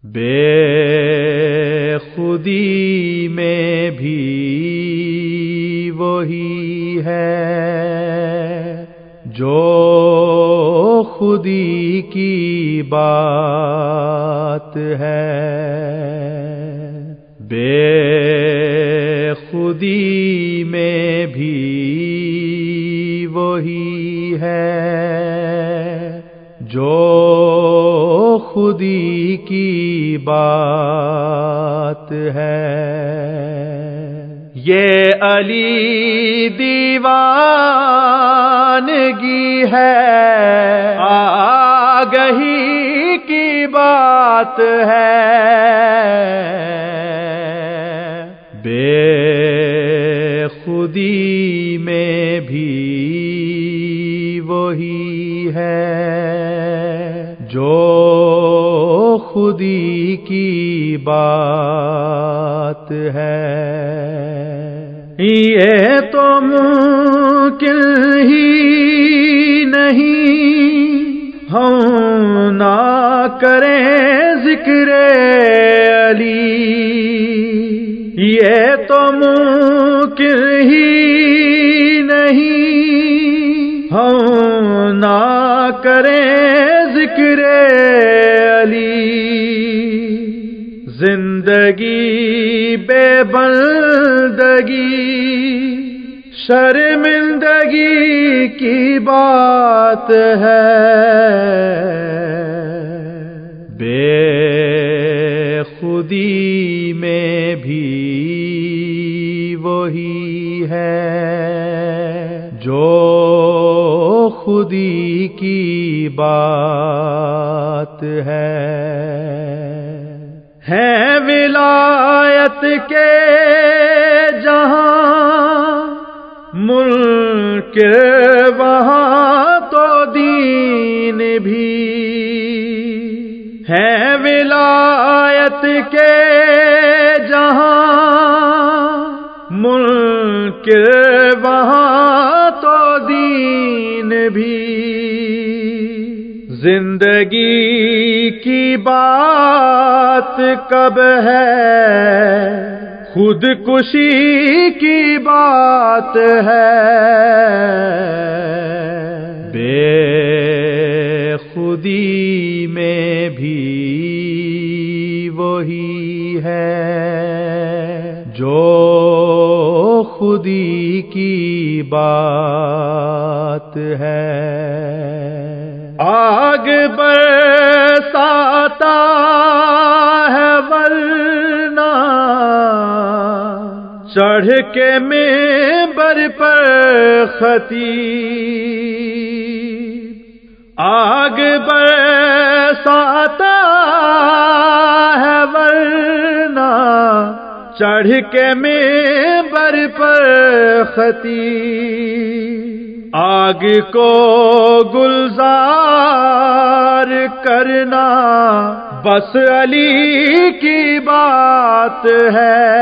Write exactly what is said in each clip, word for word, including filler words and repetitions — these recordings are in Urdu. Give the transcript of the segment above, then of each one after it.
بے خودی میں بھی وہی ہے جو خودی کی بات ہے، بے خودی میں بھی وہی ہے جو خودی کی بات ہے۔ یہ علی دیوانگی ہے، آگہی کی بات ہے، بے خودی میں بھی وہی ہے جو خودی کی بات ہے۔ یہ تو ممکن ہی نہیں ہم نہ کریں ذکر علی، یہ تو ممکن ہی نہیں ہم نہ کریں ذکر علی۔ زندگی بے بندگی شرمندگی کی بات ہے، بے خودی میں بھی وہی ہے جو خودی کی بات ہے۔ ہے ولایت کے جہاں ملک وہاں تو دین بھی، ہے ولایت کے جہاں ملک وہاں تو دین بھی۔ زندگی کی بات کب ہے، خود کشی کی بات ہے، بے خودی میں بھی وہی ہے جو خودی کی بات ہے۔ آگ برساتا ہے ورنہ چڑھ کے منبر پر خطیب، آگ برساتا ہے ورنہ چڑھ کے منبر پر خطیب، آگ کو گلزار کرنا بس علی کی بات ہے،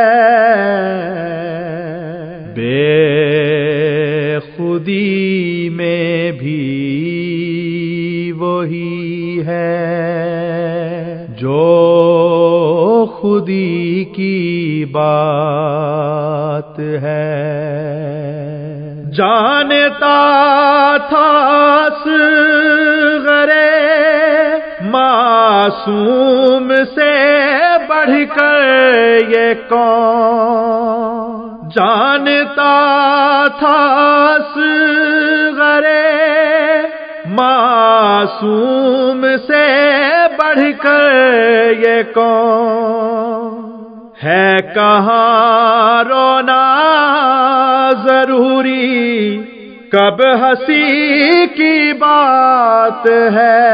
بے خودی میں بھی وہی ہے جو خودی کی بات ہے۔ جانتا تھا اصغر معصوم سے بڑھ کر یہ کون، جانتا تھا اصغر معصوم سے بڑھ کر یہ کون، ہے کہاں رونا ضروری کب ہنسی کی بات ہے،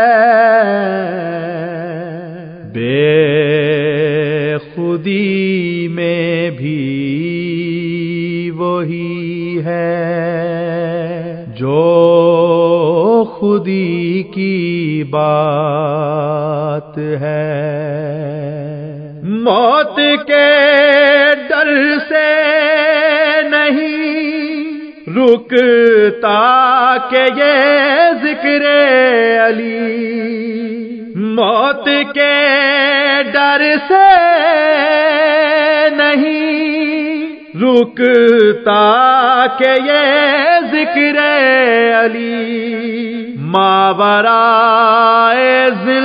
بے خودی میں بھی وہی ہے جو خودی کی بات ہے۔ موت کے ڈر سے نہیں رکتا کہ یہ ذکر علی، موت کے ڈر سے نہیں رکتا کہ یہ ذکر علی ماورائے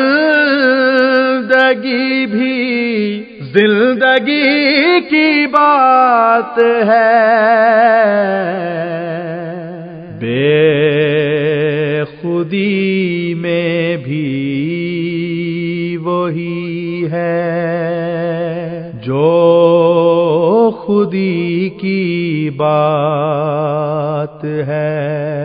زندگی بھی زندگی کی بات ہے، بے خودی میں بھی وہی ہے جو خودی کی بات ہے،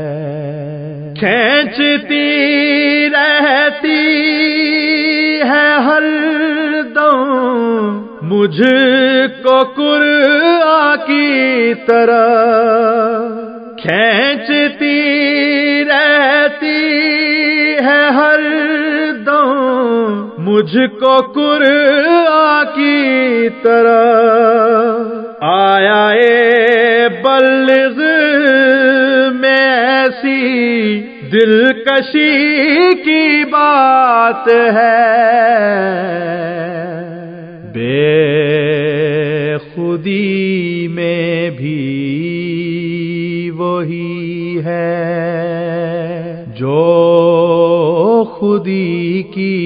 کھینچتی رہتی ہے ہر دم مجھ کو قرآن کی طرح، کھینچتی رہتی ہے ہر دم مجھ کو قرآن کی طرح، آیا اے بلغ میں ایسی دلکشی کی بات ہے، بے خودی میں بھی وہی ہے جو خودی کی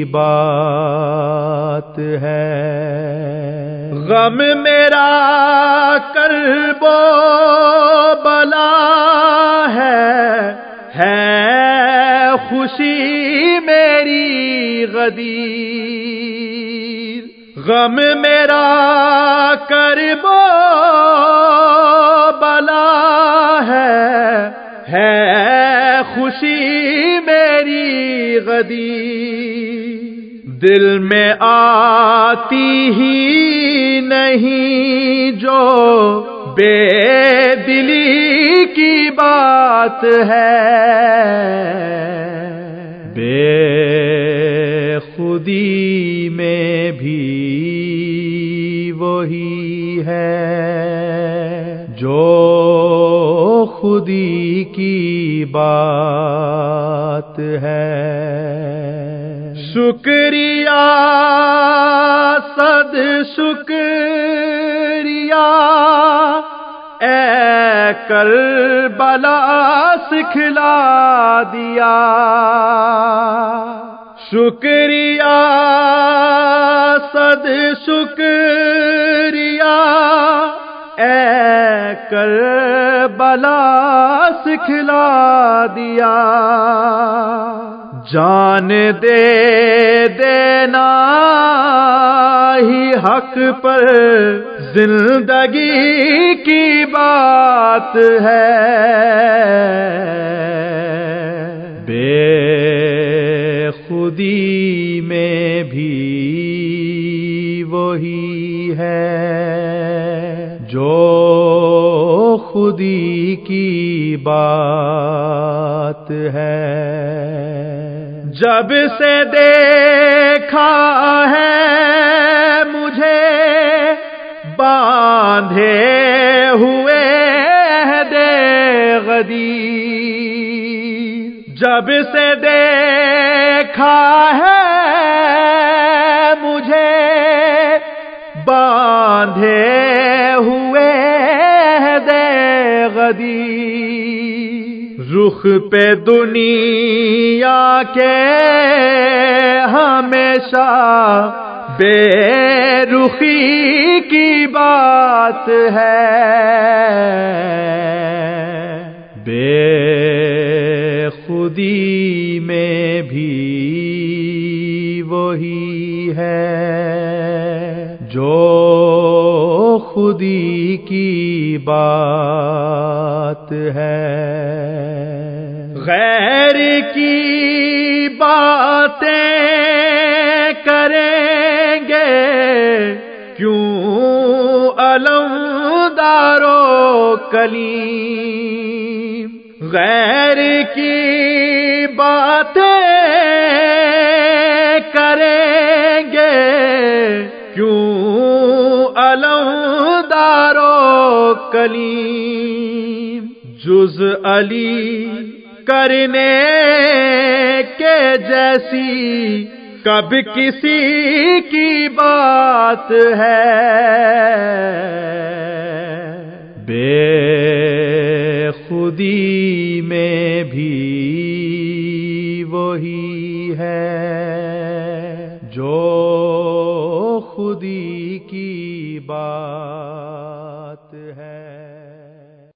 بات ہے، غم میرا کرب و بلا ہے، ہے خوشی میری غدیر، غم میرا کرب و بلا ہے، ہے خوشی میری غدیر، دل میں آتی ہی نہیں جو بے دلی کی بات ہے، بے خودی میں بھی وہی ہے جو خودی کی بات ہے، شکریہ صد شکریہ اے کربلا سکھلا دیا، شکریہ صد شکریہ اے کربلا سکھلا دیا، جان دے دینا ہی حق پر زندگی کی بات ہے، بے خودی میں بھی وہی ہے جو خودی کی بات ہے، جب سے دیکھا ہے مجھے باندھے ہوئے عہد غدیر، جب سے دیکھا ہے مجھے باندھے ہوئے عہد غدیر، رخ پہ دنیا کے ہمیشہ بے رخی کی بات ہے، بے خودی میں بھی وہی ہے جو خودی کی بات ہے، غیر کی باتیں کریں گے کیوں علمدار و کلیم، غیر کی باتیں کریں گے کیوں علمدار و کلیم، جز علی کرنے کے جیسی کب کسی کی بات ہے، بے خودی میں بھی وہی ہے جو خودی کی بات